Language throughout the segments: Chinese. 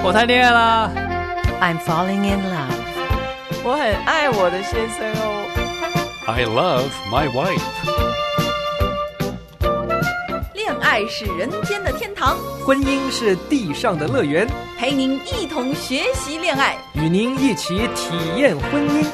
我谈恋爱啦。 I'm falling in love. 我很爱我的先生哦。 I love my wife. 恋爱是人间的天堂， 婚姻是地上的乐园， 陪您一同学习恋爱， 与您一起体验婚姻。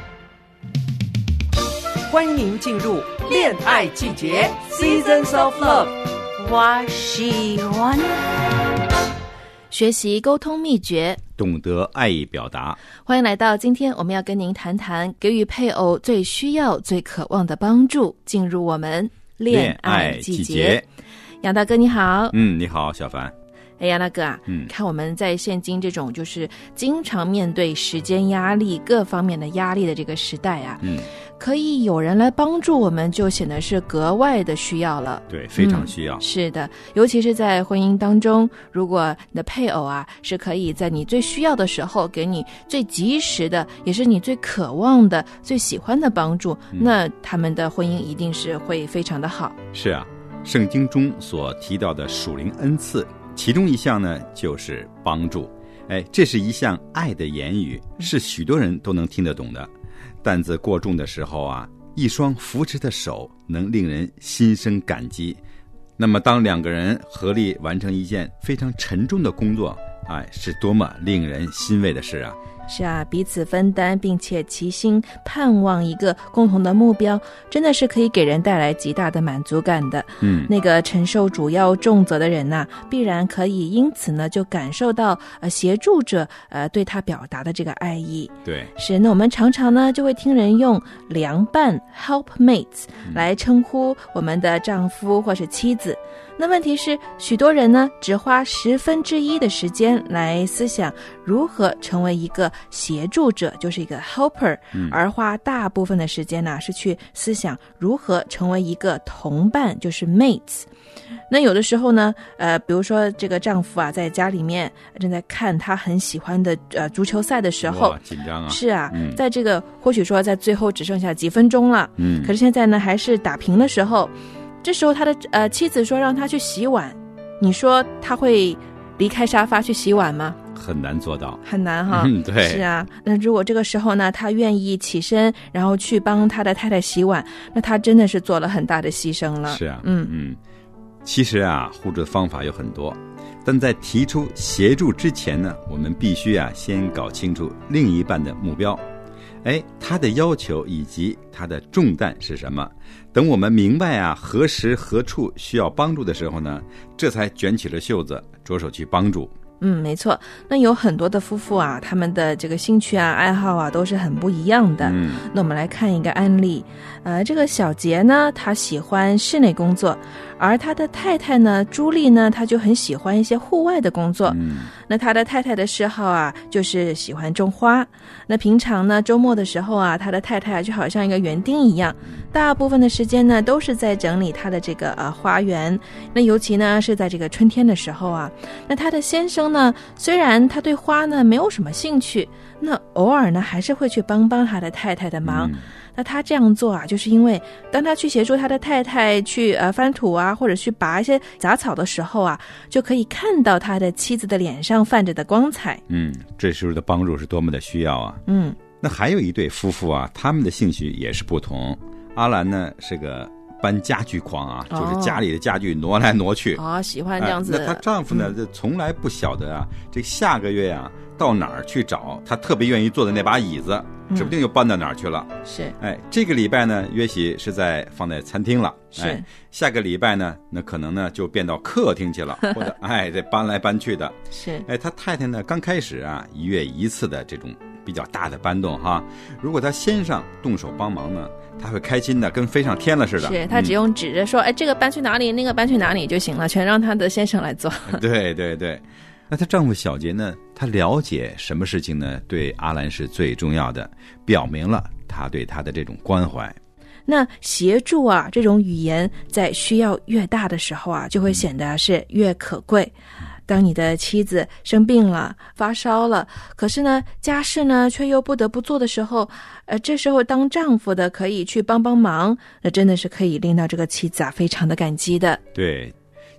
欢迎您进入恋爱季节 Seasons of Love。 我喜欢学习沟通秘诀， 懂得爱意表达。 欢迎来到今天我们要跟您谈谈给予配偶最需要最渴望的帮助，进入我们恋爱季节。杨大哥你好。 你好小凡。 杨大哥啊，看我们在现今这种就是经常面对时间压力各方面的压力的这个时代啊，可以有人来帮助我们，就显得是格外的需要了。 对，非常需要。 是的，尤其是在婚姻当中，如果你的配偶啊是可以在你最需要的时候给你最及时的，也是你最渴望的最喜欢的帮助，那他们的婚姻一定是会非常的好。 是啊，圣经中所提到的属灵恩赐，其中一项呢就是帮助。这是一项爱的言语，是许多人都能听得懂的。担子过重的时候啊，一双扶持的手能令人心生感激。那么当两个人合力完成一件非常沉重的工作，是多么令人欣慰的事啊。 是啊，彼此分担并且齐心盼望一个共同的目标，真的是可以给人带来极大的满足感的。那个承受主要重责的人呐，必然可以因此呢就感受到协助者对他表达的这个爱意。 对， 是。那我们常常呢就会听人用良伴 helpmates 来称呼我们的丈夫或是妻子。那问题是，许多人呢只花1/10的时间来思想如何成为一个协助者，就是一个 helper，而花大部分的时间呢是去思想如何成为一个同伴，就是 mates。那有的时候呢比如说这个丈夫啊在家里面正在看他很喜欢的足球赛的时候， 紧张啊。 是啊，在这个或许说在最后只剩下几分钟了，可是现在呢还是打平的时候，这时候他的妻子说让他去洗碗，你说他会离开沙发去洗碗吗？ 很难做到， 很难哈。 对， 是啊。那如果这个时候呢，他愿意起身，然后去帮他的太太洗碗，那他真的是做了很大的牺牲了。 是啊，其实啊，互助的方法有很多，但在提出协助之前呢，我们必须先搞清楚另一半的目标。他的要求以及他的重担是什么？等我们明白何时何处需要帮助的时候呢，这才卷起了袖子，着手去帮助。 没错。那有很多的夫妇啊，他们的这个兴趣爱好都是很不一样的。那我们来看一个案例。这个小杰呢，他喜欢室内工作，而他的太太呢，朱莉呢，他就很喜欢一些户外的工作。那他的太太的嗜好就是喜欢种花。那平常呢，周末的时候他的太太就好像一个园丁一样，大部分的时间呢都是在整理他的这个花园。那尤其呢是在这个春天的时候那他的先生呢，虽然他对花呢没有什么兴趣，那偶尔呢还是会去帮他的太太的忙。那他这样做就是因为当他去协助他的太太去翻土或者去拔一些杂草的时候就可以看到他的妻子的脸上泛着的光彩。 这时候的帮助是多么的需要啊。那还有一对夫妇他们的兴趣也是不同。阿兰呢是个搬家具狂就是家里的家具挪来挪去喜欢这样子。 那她丈夫呢从来不晓得这下个月到哪儿去找他特别愿意坐的那把椅子，指不定又搬到哪儿去了。 是。 这个礼拜呢约许是放在餐厅了。 是。 下个礼拜呢，那可能呢就变到客厅去了，或者得搬来搬去的。 是。 他太太呢刚开始1月1次的这种比较大的搬动如果他先生动手帮忙呢，他会开心的跟飞上天了似的。 是，他只用指着说这个搬去哪里，那个搬去哪里就行了，全让他的先生来做。 对对对。那她丈夫小杰呢，他了解什么事情呢对阿兰是最重要的，表明了他对他的这种关怀。 那协助这种语言在需要越大的时候就会显得是越可贵。当你的妻子生病了，发烧了，可是呢家事呢却又不得不做的时候，这时候当丈夫的可以去帮忙，那真的是可以令到这个妻子非常的感激的。 对，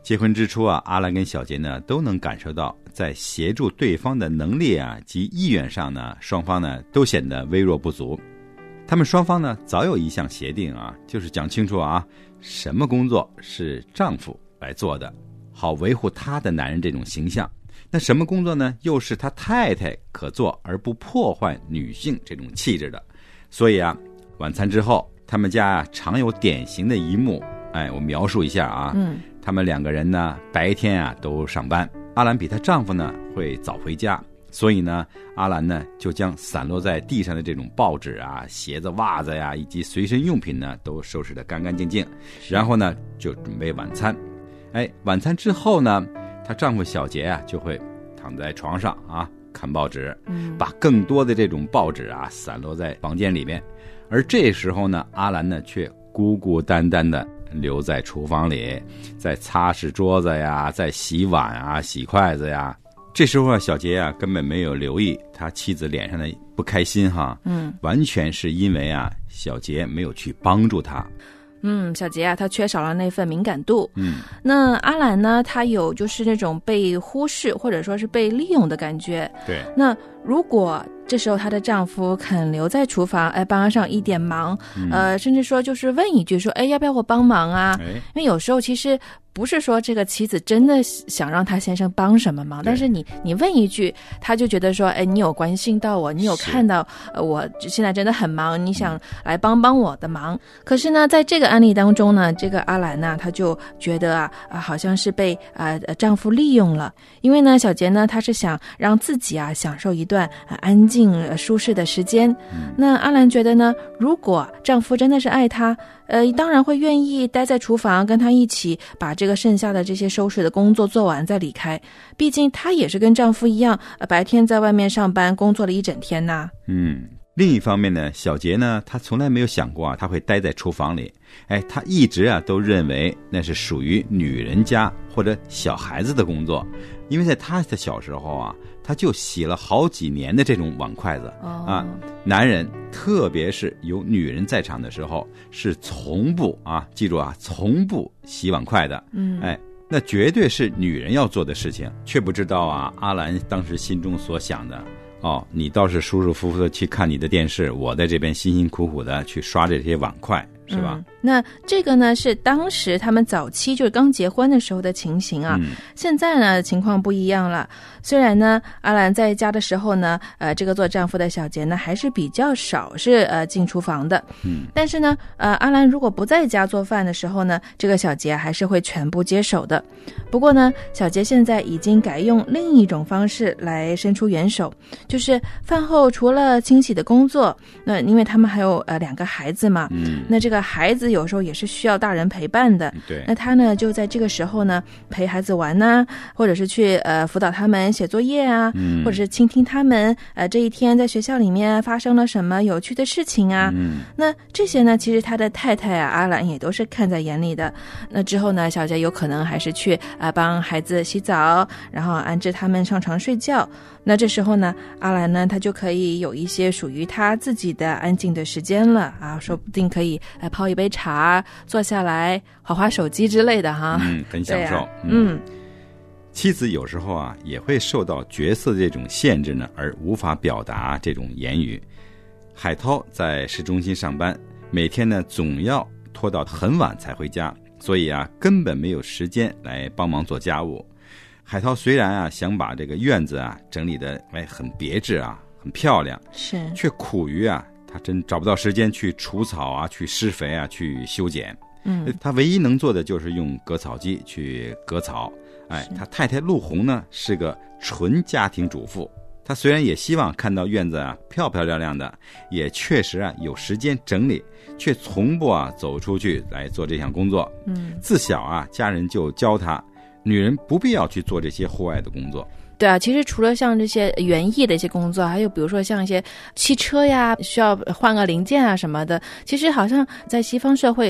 结婚之初啊，阿兰跟小杰呢都能感受到，在协助对方的能力啊及意愿上呢，双方呢都显得微弱不足。他们双方呢早有一项协定啊，就是讲清楚啊，什么工作是丈夫来做的，好维护他的男人这种形象。那什么工作呢，又是他太太可做而不破坏女性这种气质的。所以啊，晚餐之后，他们家啊常有典型的一幕，我描述一下啊。他们两个人呢白天啊都上班，阿兰比她丈夫呢会早回家，所以呢阿兰呢就将散落在地上的这种报纸啊、鞋子、袜子呀以及随身用品呢都收拾得干干净净，然后呢就准备晚餐。晚餐之后呢，她丈夫小杰啊就会躺在床上啊看报纸，把更多的这种报纸啊散落在房间里面，而这时候呢阿兰呢却孤孤单单的留在厨房里，在擦拭桌子呀，在洗碗啊、洗筷子呀。这时候啊，小杰啊根本没有留意他妻子脸上的不开心哈，完全是因为啊小杰没有去帮助他。 小杰啊，他缺少了那份敏感度。那阿兰呢，他有就是那种被忽视或者说是被利用的感觉。 对。 那如果这时候她的丈夫肯留在厨房，帮上一点忙，甚至说就是问一句说，要不要我帮忙啊？因为有时候其实不是说这个妻子真的想让他先生帮什么忙，但是你问一句，他就觉得说，你有关心到我，你有看到我现在真的很忙，你想来帮帮我的忙。可是呢，在这个案例当中呢，这个阿兰呢，她就觉得好像是被丈夫利用了，因为呢，小杰呢，她是想让自己享受一段安静舒适的时间。那阿兰觉得呢，如果丈夫真的是爱她，当然会愿意待在厨房跟她一起把这个剩下的这些收拾的工作做完再离开，毕竟她也是跟丈夫一样，白天在外面上班工作了一整天呐。 另一方面呢，小杰呢，他从来没有想过他会待在厨房里，他一直都认为那是属于女人家或者小孩子的工作，因为在他的小时候他就洗了好几年的这种碗筷子男人特别是有女人在场的时候是从不记住从不洗碗筷的。那绝对是女人要做的事情，却不知道阿兰当时心中所想的。你倒是舒舒服服的去看你的电视，我在这边辛辛苦苦的去刷这些碗筷，是吧？ 那这个呢是当时他们早期就是刚结婚的时候的情形现在呢情况不一样了。虽然呢阿兰在家的时候呢这个做丈夫的小杰呢还是比较少是进厨房的，但是呢阿兰如果不在家做饭的时候呢，这个小杰还是会全部接手的。不过呢小杰现在已经改用另一种方式来伸出援手，就是饭后除了清洗的工作，那因为他们还有2个孩子嘛，那这个孩子有时候也是需要大人陪伴的。 对。 那他呢就在这个时候呢陪孩子玩或者是去辅导他们写作业或者是倾听他们这一天在学校里面发生了什么有趣的事情那这些呢其实他的太太阿兰也都是看在眼里的。那之后呢小杰有可能还是去帮孩子洗澡，然后安置他们上床睡觉。那这时候呢阿兰呢他就可以有一些属于他自己的安静的时间了说不定可以泡一杯茶，坐下来滑滑手机之类的很享受。妻子有时候也会受到角色的这种限制呢，而无法表达这种言语。海涛在市中心上班，每天呢总要拖到很晚才回家，所以根本没有时间来帮忙做家务。海涛虽然想把这个院子整理得很别致很漂亮， 是，却苦于他真找不到时间去除草去施肥去修剪。他唯一能做的就是用割草机去割草。他太太陆红呢是个纯家庭主妇，她虽然也希望看到院子漂漂亮亮的，也确实有时间整理，却从不走出去来做这项工作。自小家人就教她，女人不必要去做这些户外的工作。 对其实除了像这些园艺的一些工作，还有比如说像一些汽车呀需要换个零件什么的，其实好像在西方社会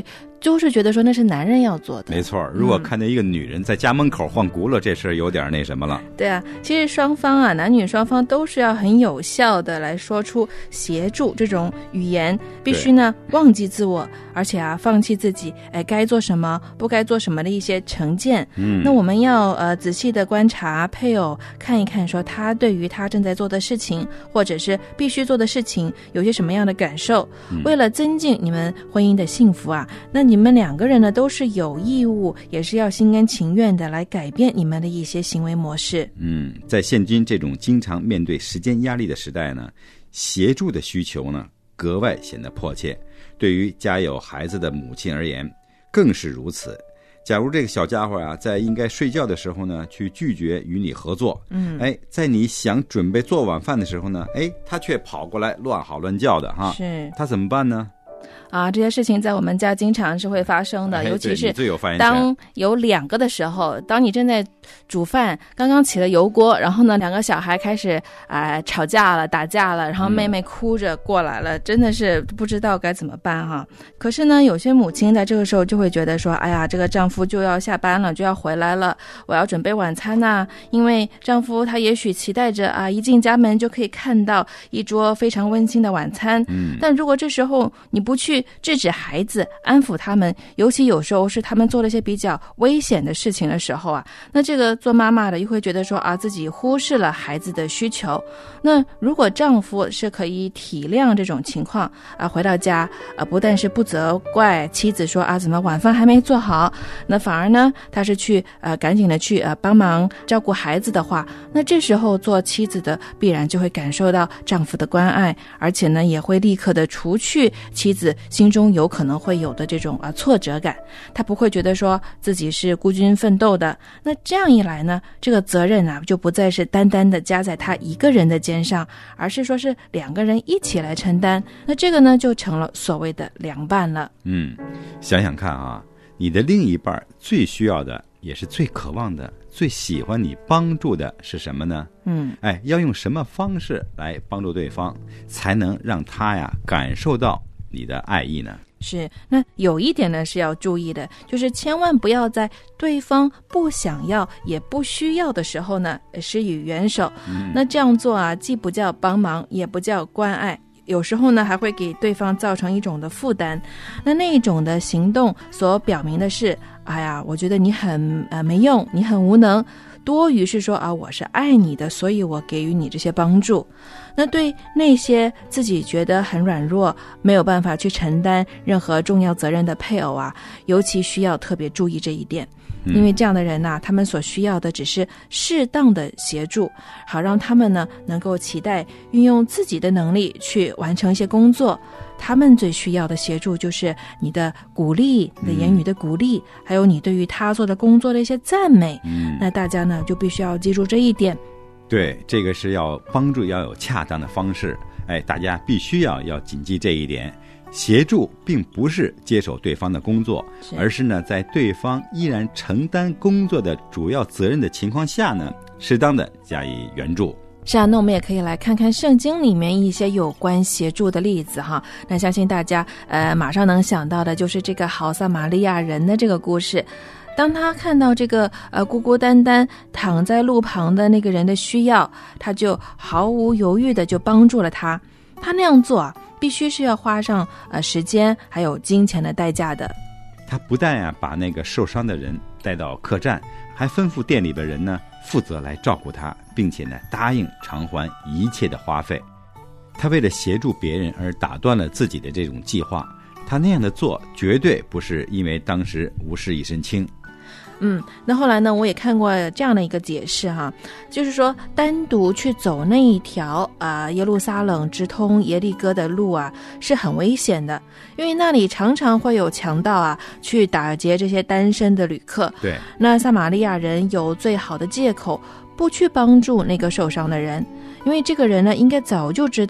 就是觉得说那是男人要做的。 没错，如果看见一个女人在家门口换轱辘，这事有点那什么了。 对啊，其实双方啊，男女双方都是要很有效的来说出协助这种语言，必须呢忘记自我，而且啊放弃自己该做什么不该做什么的一些成见。那我们要仔细的观察配偶，看一看说他对于他正在做的事情或者是必须做的事情有些什么样的感受。为了增进你们婚姻的幸福啊，那你们两个人呢都是有义务，也是要心甘情愿的来改变你们的一些行为模式。 在现今这种经常面对时间压力的时代呢，协助的需求呢格外显得迫切，对于家有孩子的母亲而言更是如此。假如这个小家伙啊，在应该睡觉的时候呢，去拒绝与你合作，在你想准备做晚饭的时候呢，他却跑过来乱嚎乱叫的哈， 是他怎么办呢？ 这些事情在我们家经常是会发生的，尤其是当有两个的时候，当你正在煮饭，刚刚起了油锅，然后呢两个小孩开始吵架了打架了，然后妹妹哭着过来了，真的是不知道该怎么办哈。可是呢有些母亲在这个时候就会觉得说，哎呀，这个丈夫就要下班了，就要回来了，我要准备晚餐啊，因为丈夫他也许期待着一进家门就可以看到一桌非常温馨的晚餐。但如果这时候你不去制止孩子安抚他们，尤其有时候是他们做了一些比较危险的事情的时候那这个做妈妈的又会觉得说自己忽视了孩子的需求。那如果丈夫是可以体谅这种情况回到家不但是不责怪妻子说怎么晚饭还没做好，那反而呢他是去赶紧的去帮忙照顾孩子的话，那这时候做妻子的必然就会感受到丈夫的关爱，而且呢也会立刻的除去妻子心中有可能会有的这种挫折感，他不会觉得说自己是孤军奋斗的。那这样一来呢，这个责任就不再是单单的加在他一个人的肩上，而是说是两个人一起来承担。那这个呢就成了所谓的凉拌了。 想想看你的另一半最需要的也是最渴望的最喜欢你帮助的是什么呢？要用什么方式来帮助对方才能让他感受到你的爱意呢？ 是，那有一点呢是要注意的，就是千万不要在对方不想要也不需要的时候呢施以援手。那这样做既不叫帮忙也不叫关爱，有时候呢还会给对方造成一种的负担。那一种的行动所表明的是，我觉得你很没用，你很无能，多于是说我是爱你的，所以我给予你这些帮助。那对那些自己觉得很软弱，没有办法去承担任何重要责任的配偶尤其需要特别注意这一点。因为这样的人他们所需要的只是适当的协助，好让他们呢能够期待运用自己的能力去完成一些工作。他们最需要的协助就是你的鼓励，你的言语的鼓励，还有你对于他做的工作的一些赞美。那大家呢就必须要记住这一点。 对，这个是要帮助要有恰当的方式，大家必须要谨记这一点。协助并不是接手对方的工作，而是呢在对方依然承担工作的主要责任的情况下呢，适当的加以援助。 是那我们也可以来看看圣经里面一些有关协助的例子哈。那相信大家马上能想到的就是这个好撒玛利亚人的这个故事。当他看到这个孤孤单单躺在路旁的那个人的需要，他就毫无犹豫的就帮助了他。他那样做必须是要花上时间还有金钱的代价的。 他不但把那个受伤的人带到客栈，还吩咐店里的人呢负责来照顾他，并且呢答应偿还一切的花费。他为了协助别人而打断了自己的这种计划，他那样的做绝对不是因为当时无事一身轻。 那后来呢我也看过这样的一个解释哈，就是说单独去走那一条耶路撒冷直通耶利哥的路是很危险的，因为那里常常会有强盗去打劫这些单身的旅客。 对， 那撒玛利亚人有最好的借口不去帮助那个受伤的人，因为这个人呢应该早就知道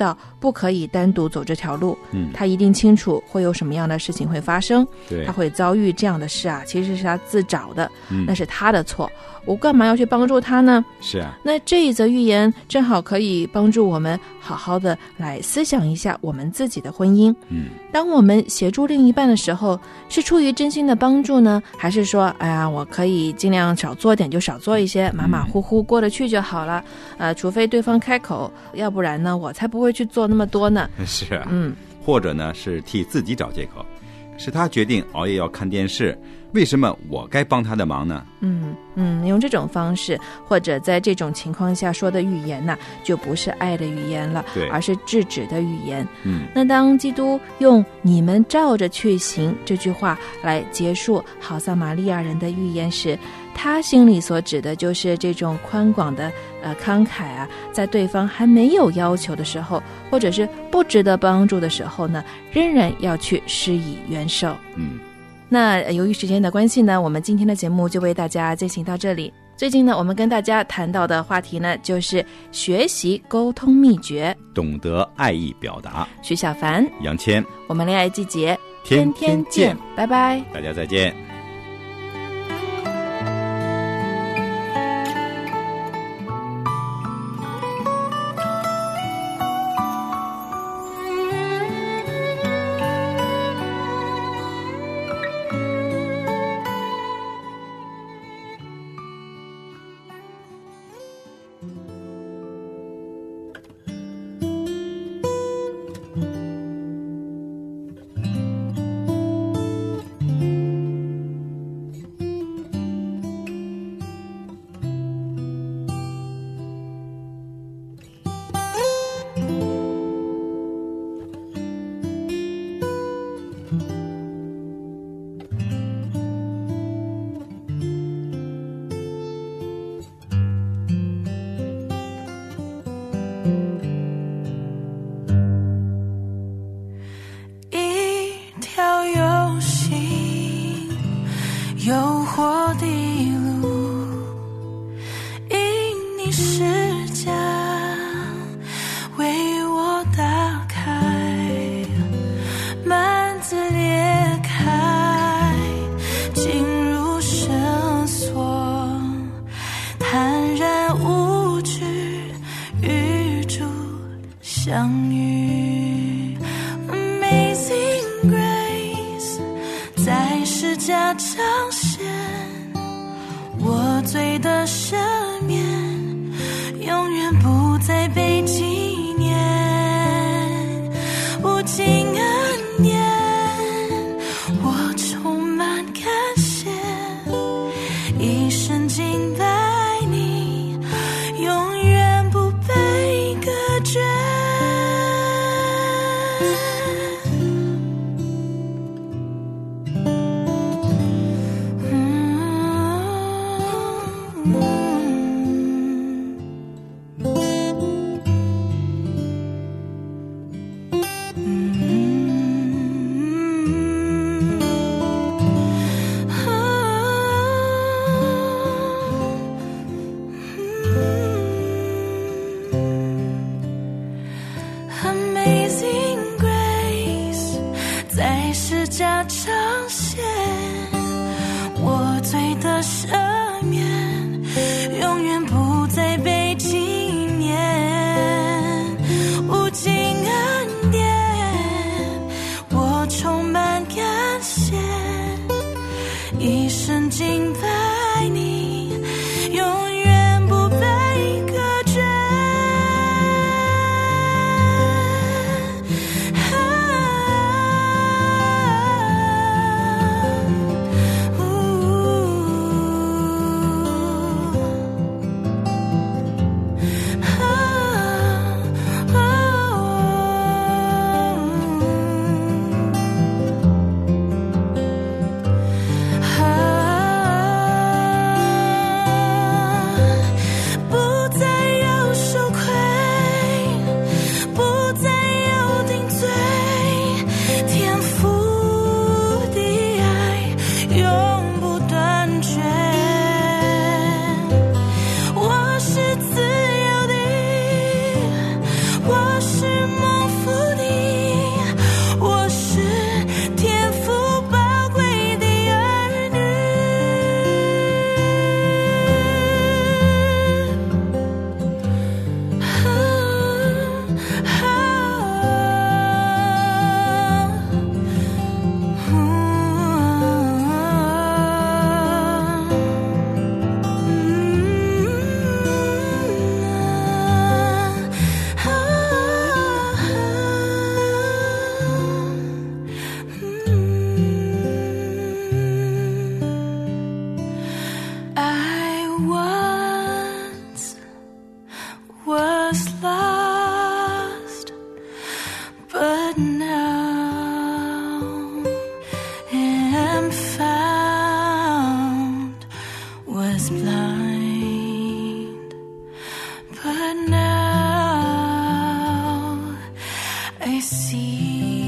不可以单独走这条路，他一定清楚会有什么样的事情会发生，他会遭遇这样的事啊，其实是他自找的，那是他的错，我干嘛要去帮助他呢？ 是啊， 那这一则寓言正好可以帮助我们好好的来思想一下我们自己的婚姻。当我们协助另一半的时候，是出于真心的帮助呢，还是说哎呀我可以尽量少做点就少做一些，马马虎虎过得去就好了，除非对方开口，要不然呢我才不会去做那么多呢。 是啊，或者呢是替自己找借口，是他决定熬夜要看电视，为什么我该帮他的忙呢？ 用这种方式或者在这种情况下说的语言呢，就不是爱的语言了，而是制止的语言。那当基督用你们照着去行这句话来结束好撒玛利亚人的预言时，他心里所指的就是这种宽广的慷慨啊，在对方还没有要求的时候，或者是不值得帮助的时候呢，仍然要去施以援手。那由于时间的关系呢，我们今天的节目就为大家进行到这里。最近呢，我们跟大家谈到的话题呢，就是学习沟通秘诀， 懂得爱意表达。 徐小凡、 杨谦， 我们恋爱季节天天见， 拜拜， 大家再见。 相遇 Amazing Grace 在十架彰显我罪的赦免，永远不再被纪念，无尽恩典我充满感谢，一生敬拜你，永远不被隔绝。 but now I see.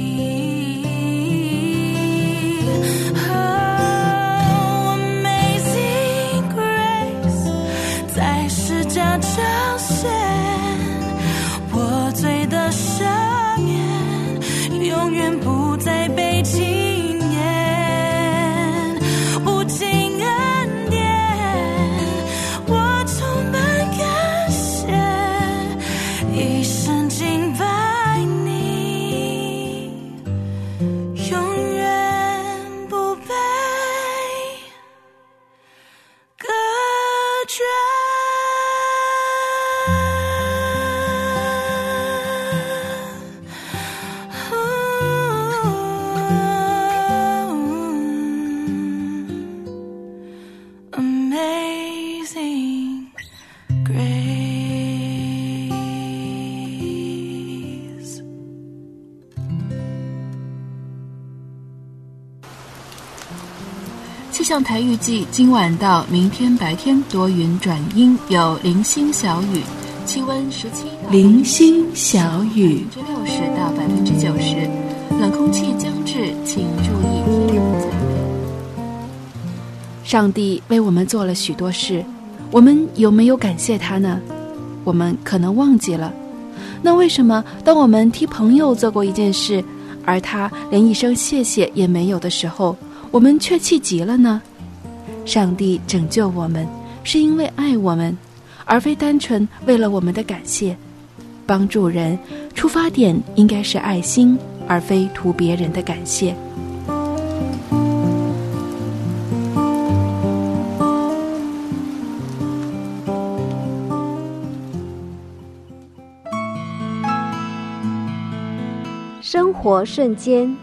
Oh, amazing grace， 在十架彰显我罪的赦免，永远不再被纪念，无尽恩典，我充满感谢，一生敬拜你，永远不被隔绝。Amazing grace。 气象台预计今晚到明天白天多云转阴，有零星小雨，气温17到零星小雨 60%到90%，冷空气将至，请注意体温采备。 上帝为我们做了许多事，我们有没有感谢他呢？我们可能忘记了。那为什么当我们替朋友做过一件事，而他连一声谢谢也没有的时候，我们却气急了呢？上帝拯救我们，是因为爱我们，而非单纯为了我们的感谢。帮助人，出发点应该是爱心，而非图别人的感谢。 生活瞬间，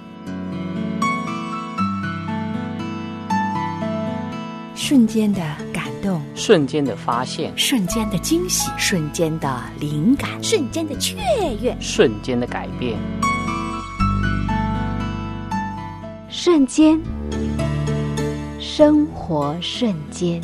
瞬间的感动， 瞬间的发现， 瞬间的惊喜，瞬间的灵感， 瞬间的雀跃， 瞬间的改变。 瞬间，生活瞬间。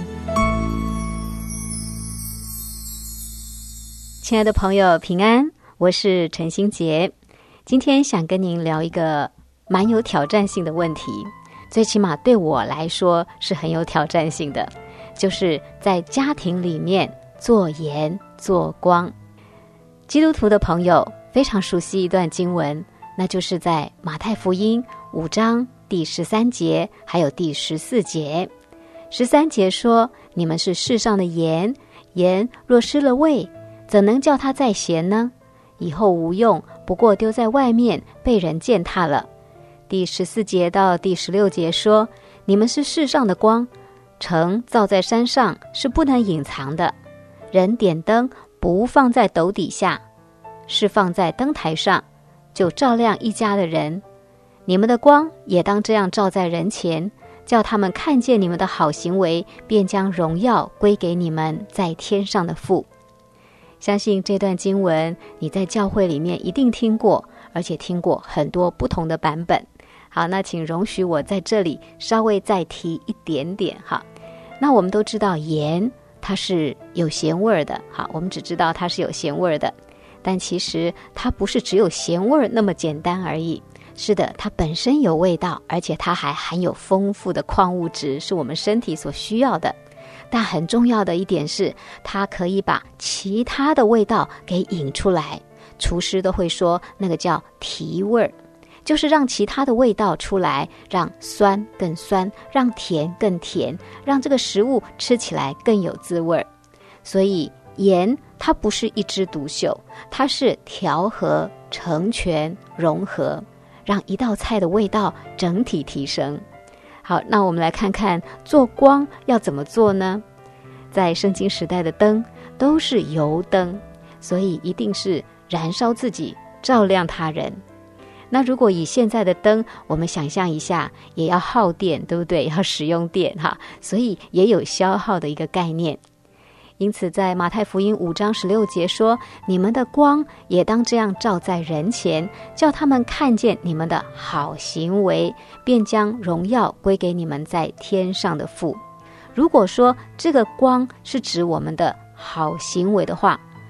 亲爱的朋友，平安，我是陈欣杰。今天想跟您聊一个蛮有挑战性的问题，最起码对我来说是很有挑战性的，就是在家庭里面做盐做光。基督徒的朋友非常熟悉一段经文，那就是在马太福音5章第13节还有第14节。13节说，你们是世上的盐，盐若失了味，怎能叫它再咸呢？以后无用，不过丢在外面，被人践踏了。第14节到第16节说，你们是世上的光，城造在山上，是不能隐藏的。人点灯，不放在斗底下，是放在灯台上，就照亮一家的人。你们的光也当这样照在人前，叫他们看见你们的好行为，便将荣耀归给你们在天上的父。相信这段经文你在教会里面一定听过，而且听过很多不同的版本。好，那请容许我在这里稍微再提一点点哈。那我们都知道盐它是有咸味的，好，我们只知道它是有咸味的，但其实它不是只有咸味那么简单而已。是的，它本身有味道，而且它还含有丰富的矿物质，是我们身体所需要的。但很重要的一点是，它可以把其他的味道给引出来。厨师都会说那个叫提味儿，就是让其他的味道出来，让酸更酸，让甜更甜，让这个食物吃起来更有滋味。所以盐它不是一枝独秀，它是调和、成全、融合，让一道菜的味道整体提升。好，那我们来看看做光要怎么做呢？在圣经时代的灯都是油灯，所以一定是燃烧自己，照亮他人。那如果以现在的灯，我们想象一下，也要耗电，对不对？要使用电哈，所以也有消耗的一个概念。因此在马太福音5章16节说，你们的光也当这样照在人前，叫他们看见你们的好行为，便将荣耀归给你们在天上的父。如果说这个光是指我们的好行为的话，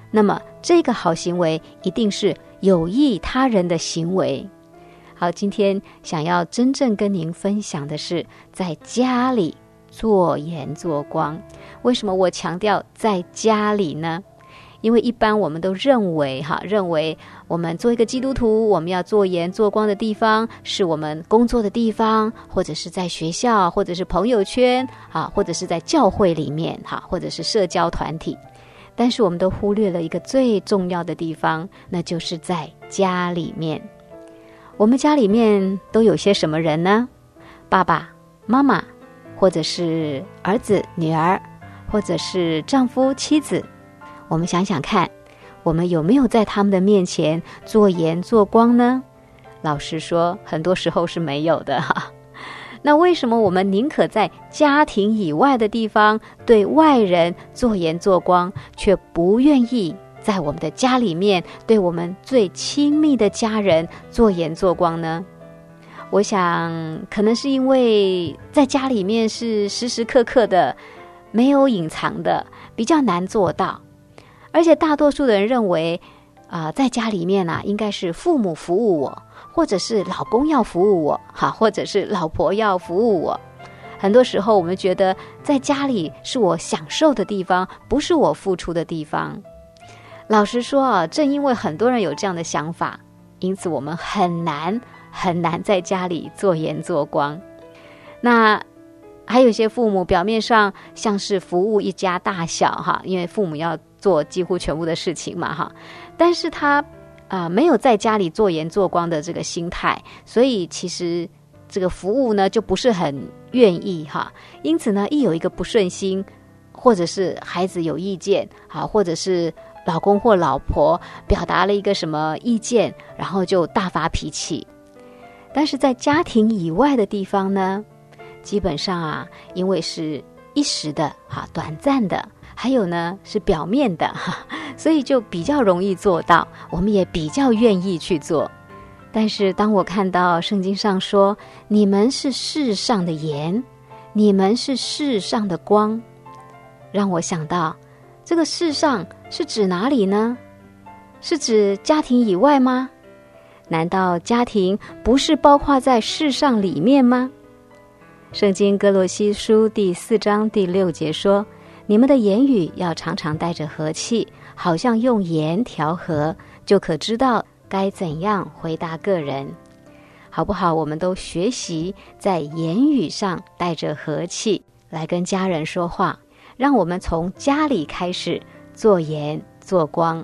那么这个好行为一定是有益他人的行为。好，今天想要真正跟您分享的是在家里做盐做光。为什么我强调在家里呢？因为一般我们都认为我们做一个基督徒，我们要做盐做光的地方是我们工作的地方，或者是在学校，或者是朋友圈，或者是在教会里面，或者是社交团体。但是我们都忽略了一个最重要的地方，那就是在家里面。我们家里面都有些什么人呢？爸爸妈妈，或者是儿子女儿，或者是丈夫妻子。我们想想看，我们有没有在他们的面前做盐做光呢？老实说，很多时候是没有的哈。那为什么我们宁可在家庭以外的地方对外人做盐做光，却不愿意在我们的家里面对我们最亲密的家人做盐做光呢？我想可能是因为在家里面是时时刻刻的，没有隐藏的，比较难做到。而且大多数的人认为在家里面应该是父母服务我，或者是老公要服务我，或者是老婆要服务我。很多时候我们觉得在家里是我享受的地方，不是我付出的地方。老实说正因为很多人有这样的想法，因此我们很难在家里做盐做光。那还有一些父母表面上像是服务一家大小因为父母要做几乎全部的事情嘛但是他没有在家里做盐做光的这个心态，所以其实这个服务呢就不是很愿意因此呢，一有一个不顺心，或者是孩子有意见或者是老公或老婆表达了一个什么意见，然后就大发脾气。但是在家庭以外的地方呢，基本上因为是一时的短暂的，还有呢是表面的所以就比较容易做到，我们也比较愿意去做。但是当我看到圣经上说你们是世上的盐，你们是世上的光，让我想到这个世上是指哪里呢？是指家庭以外吗？难道家庭不是包括在世上里面吗？圣经哥罗西书第4章第6节说，你们的言语要常常带着和气，好像用盐调和，就可知道该怎样回答个人。好不好？我们都学习在言语上带着和气来跟家人说话，让我们从家里开始做盐做光。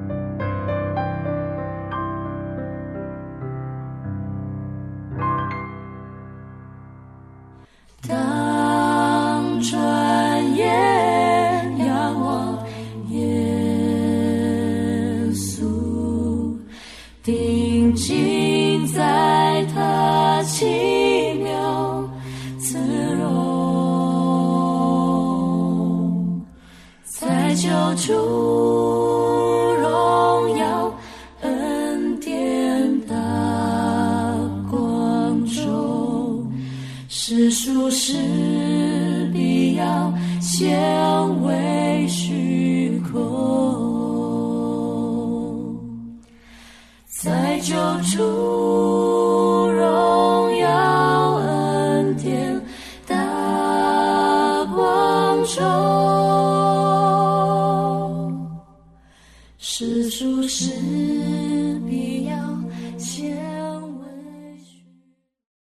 当转眼仰望耶稣，定睛在他奇妙慈容，在救主荣耀恩典大光中，世俗是必要显为虚空，在救主荣耀恩典大光中，世俗是必要显为